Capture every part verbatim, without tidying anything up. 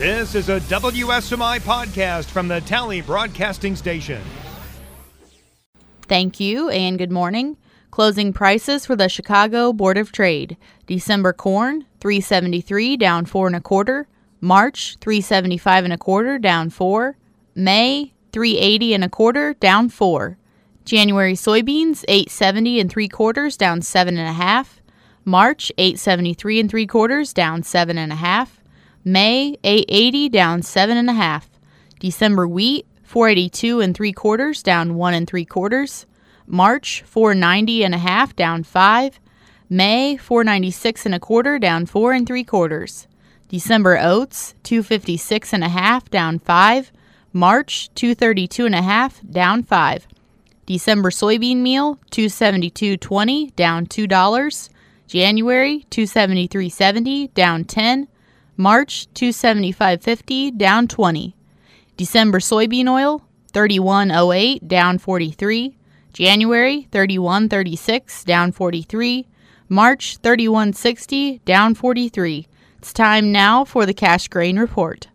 This is a W S M I podcast from the Tally Broadcasting Station. Thank you and good morning. Closing prices for the Chicago Board of Trade. December corn, three seventy-three, down four and a quarter. March, three seventy-five and a quarter, down four. May, three eighty and a quarter, down four. January soybeans, eight seventy and three quarters, down seven and a half. March, eight seventy-three and three quarters, down seven and a half. May, eight eighty, down seven and a half. December wheat, four eighty-two and three quarters, down one and three quarters. March, four ninety and a half, down five. May, four ninety-six and a quarter, down four and three quarters. December oats, two fifty-six and a half, down five. March, two thirty-two and a half, down five. December soybean meal, two seventy-two twenty, down two dollars. January, two seventy-three seventy, down ten. March, two seventy-five fifty, down twenty. December soybean oil, thirty-one oh eight, down forty-three. January, thirty-one thirty-six, down forty-three. March, thirty-one sixty, down forty-three. It's time now for the cash grain report.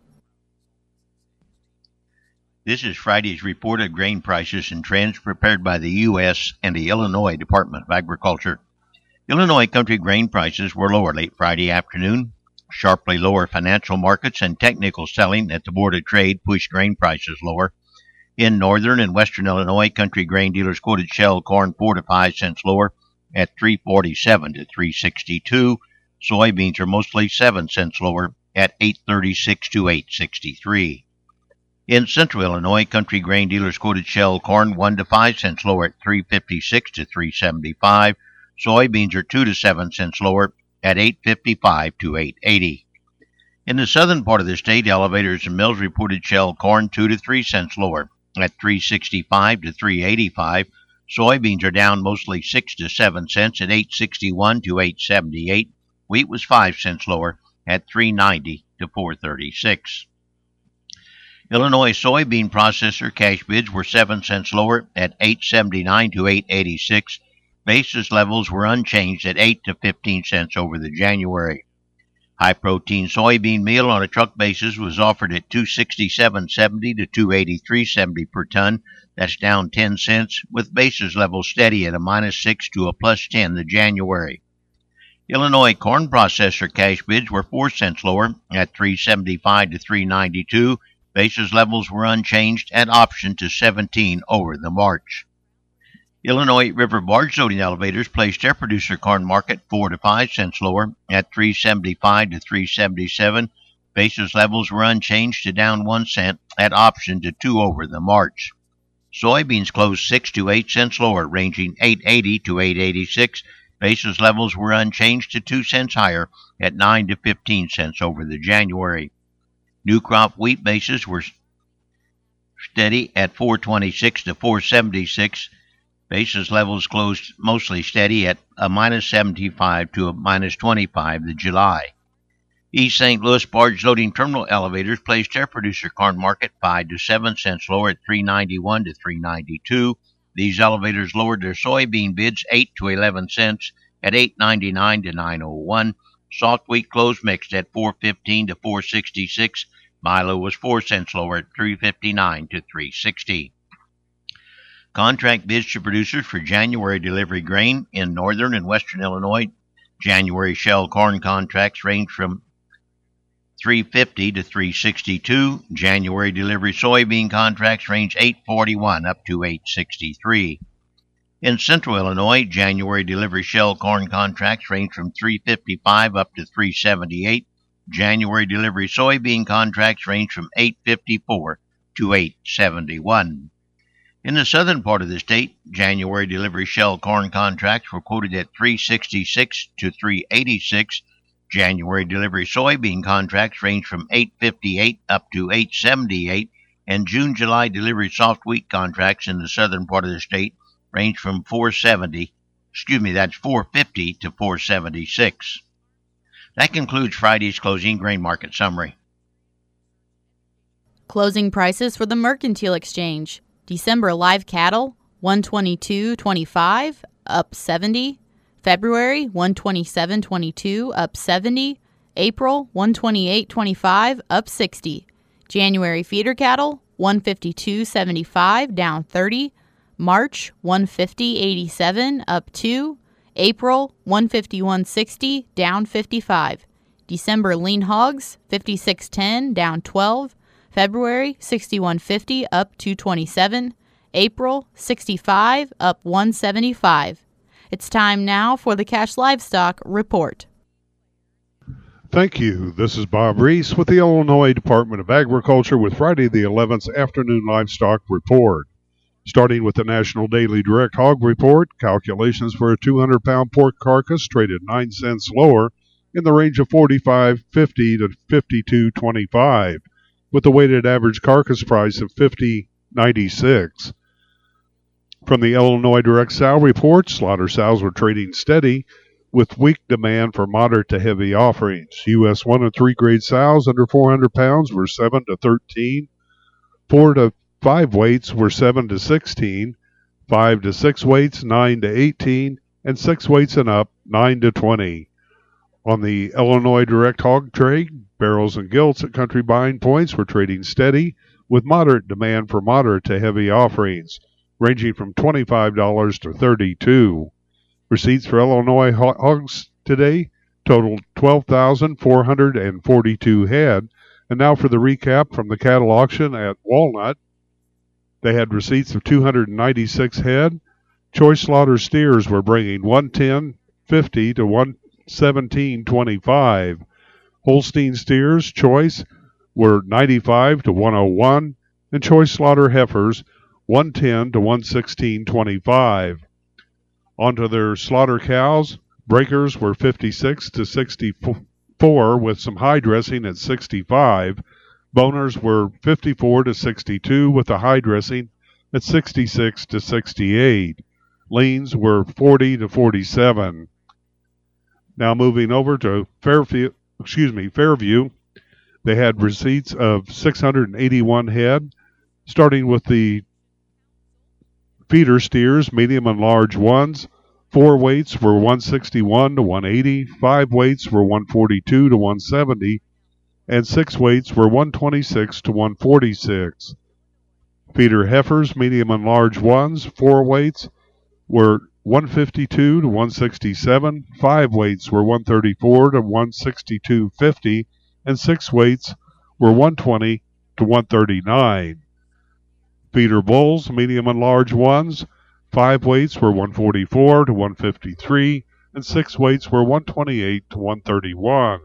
This is Friday's report of grain prices and trends prepared by the U S and the Illinois Department of Agriculture. Illinois country grain prices were lower late Friday afternoon. Sharply lower financial markets and technical selling at the Board of Trade pushed grain prices lower. In northern and western Illinois, country grain dealers quoted shell corn four to five cents lower at three forty-seven to three sixty-two. Soybeans are mostly seven cents lower at eight thirty-six to eight sixty-three. In central Illinois, country grain dealers quoted shell corn one to five cents lower at three fifty-six to three seventy-five. Soybeans are two to seven cents lower at eight fifty-five to eight eighty. In the southern part of the state, elevators and mills reported shell corn two to three cents lower at three sixty-five to three eighty-five. Soybeans are down mostly six to seven cents at eight sixty-one to eight seventy-eight. Wheat was five cents lower at three ninety to four thirty-six. Illinois soybean processor cash bids were seven cents lower at eight seventy-nine to eight eighty-six. Basis levels were unchanged at eight to fifteen cents over the January. High-protein soybean meal on a truck basis was offered at two sixty-seven seventy to two eighty-three seventy per ton. That's down ten cents, with basis levels steady at a minus six to a plus ten the January. Illinois corn processor cash bids were four cents lower at three seventy-five to three ninety-two. Basis levels were unchanged at option to seventeen over the March. Illinois River barge loading elevators placed their producer corn market four to five cents lower at three seventy-five to three seventy-seven. Basis levels were unchanged to down one cent at option to two over the March. Soybeans closed six to eight cents lower, ranging eight eighty to eight eighty-six. Basis levels were unchanged to two cents higher at nine to fifteen cents over the January. New crop wheat bases were steady at four twenty-six to four seventy-six. Basis levels closed mostly steady at a minus seventy-five to a minus twenty-five the July. East Saint Louis barge loading terminal elevators placed their producer corn market five to seven cents lower at three ninety-one to three ninety-two. These elevators lowered their soybean bids eight to eleven cents at eight ninety-nine to nine oh one. Soft wheat closed mixed at four fifteen to four sixty-six. Milo was four cents lower at three fifty-nine to three sixty. Contract bids to producers for January delivery grain in northern and western Illinois. January shell corn contracts range from three fifty to three sixty-two. January delivery soybean contracts range eight forty-one up to eight sixty-three. In central Illinois, January delivery shell corn contracts range from three fifty-five up to three seventy-eight. January delivery soybean contracts range from eight fifty-four to eight seventy-one. In the southern part of the state, January delivery shell corn contracts were quoted at three sixty-six to three eighty-six. January delivery soybean contracts range from eight fifty-eight up to eight seventy-eight, and June-July delivery soft wheat contracts in the southern part of the state range from four seventy, excuse me, that's four fifty to four seventy-six. That concludes Friday's closing grain market summary. Closing prices for the Mercantile Exchange. December live cattle, one twenty-two twenty-five, up seventy. February, one twenty-seven twenty-two, up seventy. April one twenty-eight twenty-five, up sixty. January feeder cattle one fifty-two seventy-five, down thirty. March one fifty eighty-seven, up two. April one fifty-one sixty, down fifty-five. December lean hogs fifty-six ten, down twelve. February sixty-one fifty, up two twenty-seven. April sixty-five, up one seventy-five. It's time now for the Cash Livestock Report. Thank you. This is Bob Reese with the Illinois Department of Agriculture with Friday the eleventh Afternoon Livestock Report. Starting with the National Daily Direct Hog Report, calculations for a two hundred pound pork carcass traded nine cents lower in the range of forty-five fifty to fifty-two twenty-five, with a weighted average carcass price of fifty ninety-six. From the Illinois Direct Sow Report, slaughter sows were trading steady with weak demand for moderate to heavy offerings. U S one and three grade sows under four hundred pounds were seven to thirteen, four to five weights were seven to sixteen, five to six weights nine to eighteen, and six weights and up nine to twenty. On the Illinois Direct Hog trade, barrels and gilts at country buying points were trading steady with moderate demand for moderate to heavy offerings, ranging from twenty-five dollars to thirty-two dollars. Receipts for Illinois hogs today totaled twelve thousand four hundred forty-two head. And now for the recap from the cattle auction at Walnut. They had receipts of two hundred ninety-six head. Choice slaughter steers were bringing one ten fifty to one seventeen twenty-five. Holstein steers, choice, were ninety-five to one oh one, and choice slaughter heifers, one ten to one sixteen twenty-five. Onto their slaughter cows, breakers were fifty-six to sixty-four with some high dressing at sixty-five. Boners were fifty-four to sixty-two with the high dressing at sixty-six to sixty-eight. Leans were forty to forty-seven. Now moving over to Fairview, excuse me, Fairview, they had receipts of six hundred eighty-one head, starting with the feeder steers, medium and large ones. Four weights were one sixty-one to one eighty, five weights were one forty-two to one seventy, and six weights were one twenty-six to one forty-six. Feeder heifers, medium and large ones, four weights were one fifty-two to one sixty-seven, five weights were one thirty-four to one sixty-two fifty, and six weights were one twenty to one thirty-nine. Feeder bulls, medium and large ones, five weights were one forty-four to one fifty-three, and six weights were one twenty-eight to one thirty-one.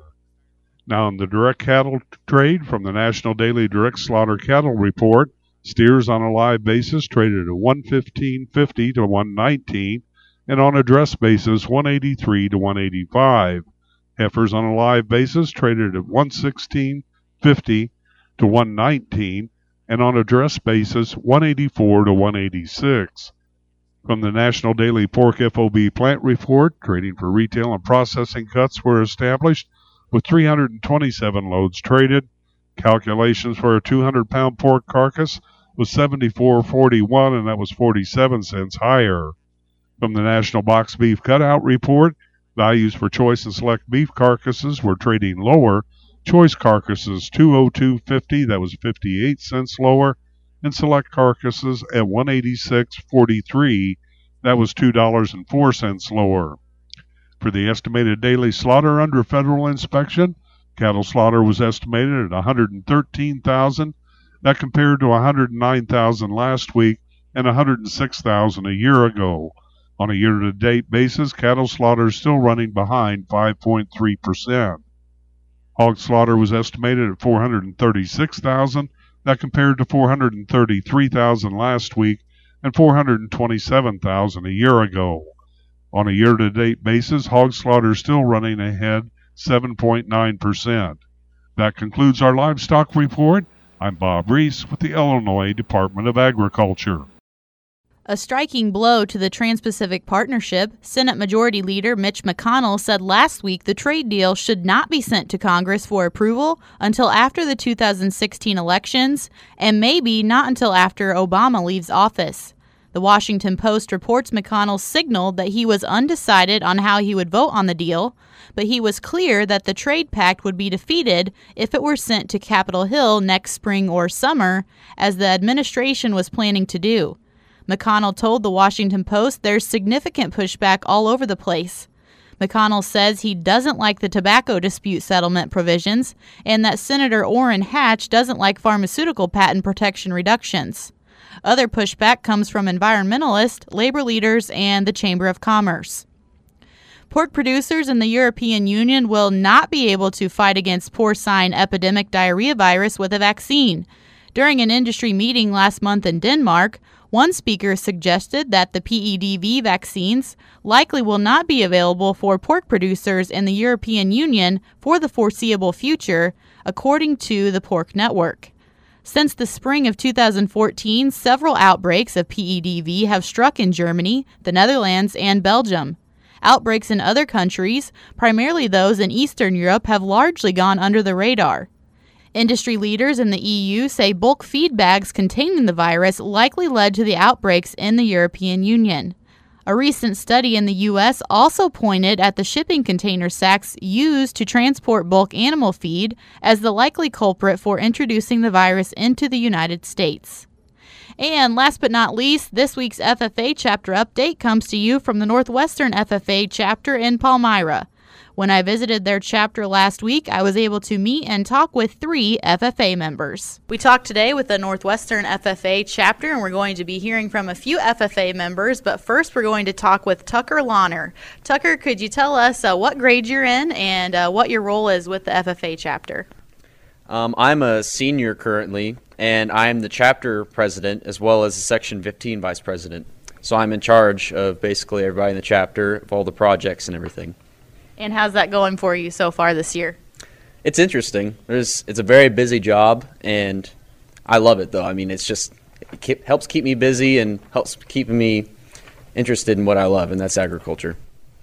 Now in the direct cattle trade from the National Daily Direct Slaughter Cattle Report, steers on a live basis traded at one fifteen fifty to one nineteen, and on a dress basis one eighty-three to one eighty-five. Heifers on a live basis traded at one sixteen fifty to one nineteen, and on a dress basis one eighty-four to one eighty-six. From the National Daily Pork F O B Plant Report, trading for retail and processing cuts were established with three hundred twenty-seven loads traded. Calculations for a two hundred pound pork carcass was seventy-four forty-one, and that was forty-seven cents higher. From the National Box Beef Cutout Report, values for choice and select beef carcasses were trading lower. Choice carcasses two oh two fifty, that was fifty-eight cents lower, and select carcasses at one eighty-six forty-three, that was two dollars and four cents lower. For the estimated daily slaughter under federal inspection, cattle slaughter was estimated at one hundred thirteen thousand. That compared to one hundred nine thousand last week and one hundred six thousand a year ago. On a year-to-date basis, cattle slaughter is still running behind five point three percent. Hog slaughter was estimated at four hundred thirty-six thousand. That compared to four hundred thirty-three thousand last week and four hundred twenty-seven thousand a year ago. On a year-to-date basis, hog slaughter is still running ahead seven point nine percent. That concludes our livestock report. I'm Bob Reese with the Illinois Department of Agriculture. A striking blow to the Trans-Pacific Partnership, Senate Majority Leader Mitch McConnell said last week the trade deal should not be sent to Congress for approval until after the two thousand sixteen elections, and maybe not until after Obama leaves office. The Washington Post reports McConnell signaled that he was undecided on how he would vote on the deal, but he was clear that the trade pact would be defeated if it were sent to Capitol Hill next spring or summer, as the administration was planning to do. McConnell told the Washington Post there's significant pushback all over the place. McConnell says he doesn't like the tobacco dispute settlement provisions and that Senator Orrin Hatch doesn't like pharmaceutical patent protection reductions. Other pushback comes from environmentalists, labor leaders, and the Chamber of Commerce. Pork producers in the European Union will not be able to fight against porcine epidemic diarrhea virus with a vaccine. During an industry meeting last month in Denmark, one speaker suggested that the P E D V vaccines likely will not be available for pork producers in the European Union for the foreseeable future, according to the Pork Network. Since the spring of two thousand fourteen, several outbreaks of P E D V have struck in Germany, the Netherlands, and Belgium. Outbreaks in other countries, primarily those in Eastern Europe, have largely gone under the radar. Industry leaders in the E U say bulk feed bags containing the virus likely led to the outbreaks in the European Union. A recent study in the U S also pointed at the shipping container sacks used to transport bulk animal feed as the likely culprit for introducing the virus into the United States. And last but not least, this week's F F A chapter update comes to you from the Northwestern F F A chapter in Palmyra. When I visited their chapter last week, I was able to meet and talk with three F F A members. We talked today with the Northwestern F F A chapter, and we're going to be hearing from a few F F A members, but first we're going to talk with Tucker Lahner. Tucker, could you tell us uh, what grade you're in and uh, what your role is with the F F A chapter? Um, I'm a senior currently, and I'm the chapter president as well as the Section fifteen vice president. So I'm in charge of basically everybody in the chapter, of all the projects and everything. And how's that going for you so far this year? It's interesting. There's, it's a very busy job, and I love it, though. I mean, it's just, it keep, helps keep me busy and helps keep me interested in what I love, and that's agriculture.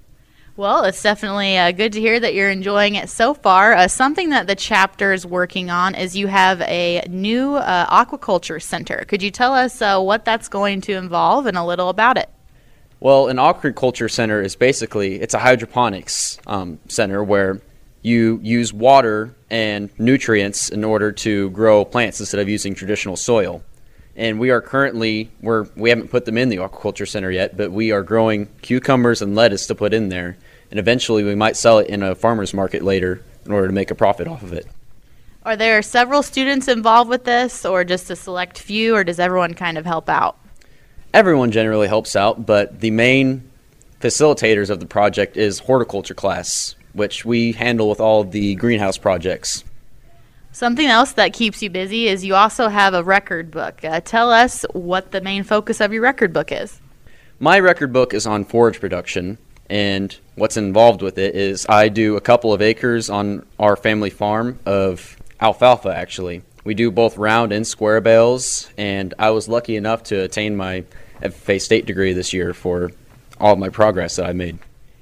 Well, it's definitely uh, good to hear that you're enjoying it so far. Uh, something that the chapter is working on is you have a new uh, aquaculture center. Could you tell us uh, what that's going to involve and a little about it? Well, an aquaculture center is basically, it's a hydroponics um, center where you use water and nutrients in order to grow plants instead of using traditional soil. And we are currently, we're, we haven't put them in the aquaculture center yet, but we are growing cucumbers and lettuce to put in there. And eventually we might sell it in a farmer's market later in order to make a profit off of it. Are there several students involved with this, or just a select few, or does everyone kind of help out? Everyone generally helps out, but the main facilitators of the project is horticulture class, which we handle with all of the greenhouse projects. Something else that keeps you busy is you also have a record book. Uh, tell us what the main focus of your record book is. My record book is on forage production, and what's involved with it is I do a couple of acres on our family farm of alfalfa, actually. We do both round and square bales, and I was lucky enough to attain my F F A state degree this year for all of my progress that I made.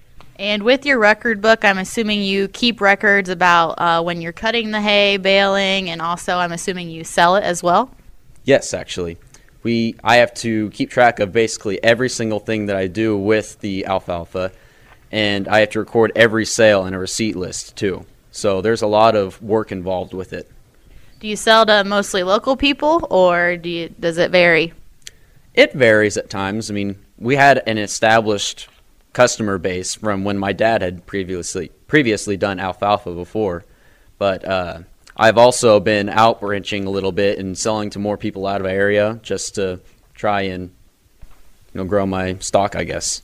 And with your record book, I'm assuming you keep records about uh, when you're cutting the hay, baling, and also I'm assuming you sell it as well? Yes, actually. We I have to keep track of basically every single thing that I do with the alfalfa, and I have to record every sale in a receipt list too. So there's a lot of work involved with it. Do you sell to mostly local people, or do you, does it vary? It varies at times. I mean, we had an established customer base from when my dad had previously previously done alfalfa before, but uh, I've also been outbranching a little bit and selling to more people out of the area just to try and you know grow my stock, I guess.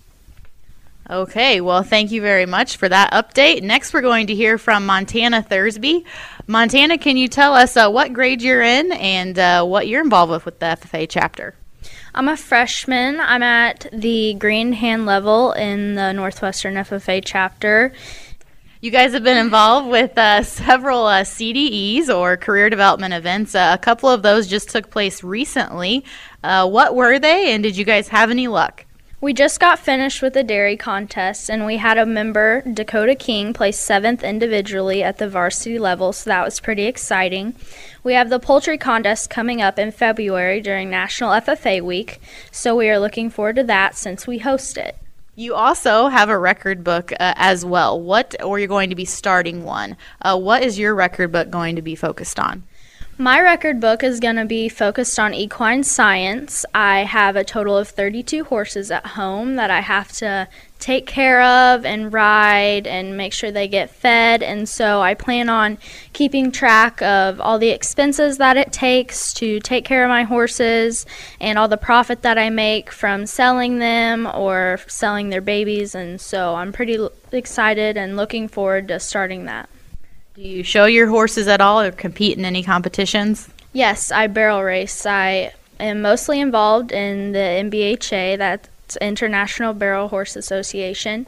Okay, well, thank you very much for that update. Next, we're going to hear from Montana Thursby. Montana, can you tell us uh, what grade you're in and uh, what you're involved with with the F F A chapter? I'm a freshman. I'm at the green hand level in the Northwestern F F A chapter. You guys have been involved with uh, several uh, C D Es, or career development events. Uh, a couple of those just took place recently. Uh, what were they, and did you guys have any luck? We just got finished with the dairy contest, and we had a member, Dakota King, place seventh individually at the varsity level, so that was pretty exciting. We have the poultry contest coming up in February during National F F A Week, so we are looking forward to that since we host it. You also have a record book uh, as well. What, or you're going to be starting one. Uh, what is your record book going to be focused on? My record book is going to be focused on equine science. I have a total of thirty-two horses at home that I have to take care of and ride and make sure they get fed, and so I plan on keeping track of all the expenses that it takes to take care of my horses and all the profit that I make from selling them or selling their babies, and so I'm pretty l- excited and looking forward to starting that. Do you show your horses at all or compete in any competitions? Yes, I barrel race. I am mostly involved in the N B H A, that's International Barrel Horse Association.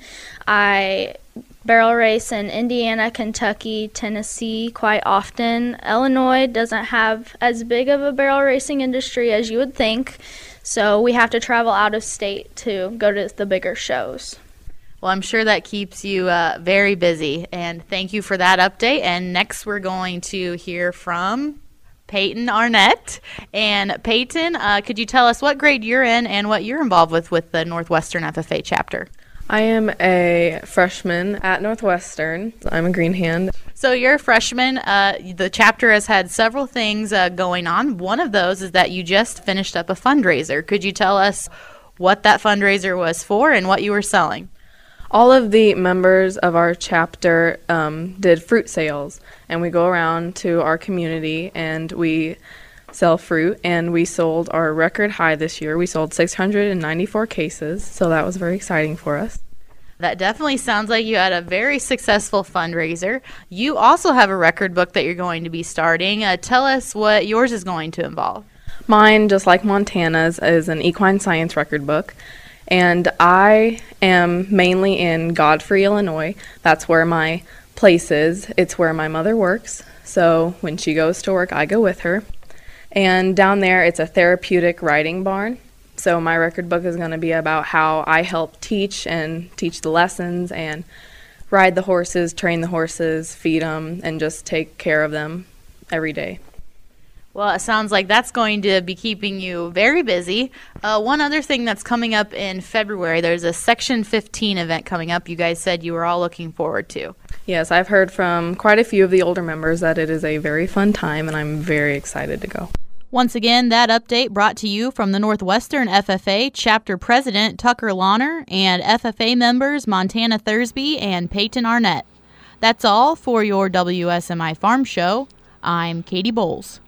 I barrel race in Indiana, Kentucky, Tennessee quite often. Illinois doesn't have as big of a barrel racing industry as you would think, so we have to travel out of state to go to the bigger shows. Well, I'm sure that keeps you uh, very busy, and thank you for that update. And next we're going to hear from Peyton Arnett. And Peyton, uh, could you tell us what grade you're in and what you're involved with with the Northwestern F F A chapter? I am a freshman at Northwestern. I'm a green hand. So you're a freshman. Uh, the chapter has had several things uh, going on. One of those is that you just finished up a fundraiser. Could you tell us what that fundraiser was for and what you were selling? All of the members of our chapter um, did fruit sales, and we go around to our community and we sell fruit, and we sold our record high this year. We sold six hundred ninety-four cases, so that was very exciting for us. That definitely sounds like you had a very successful fundraiser. You also have a record book that you're going to be starting. Uh, tell us what yours is going to involve. Mine, just like Montana's, is an equine science record book. And I am mainly in Godfrey, Illinois. That's where my place is. It's where my mother works. So when she goes to work, I go with her. And down there, it's a therapeutic riding barn. So my record book is going to be about how I help teach and teach the lessons and ride the horses, train the horses, feed them, and just take care of them every day. Well, it sounds like that's going to be keeping you very busy. Uh, one other thing that's coming up in February, there's a Section fifteen event coming up you guys said you were all looking forward to. Yes, I've heard from quite a few of the older members that it is a very fun time, and I'm very excited to go. Once again, that update brought to you from the Northwestern F F A Chapter President Tucker Lawner and F F A members Montana Thursby and Peyton Arnett. That's all for your W S M I Farm Show. I'm Katie Bowles.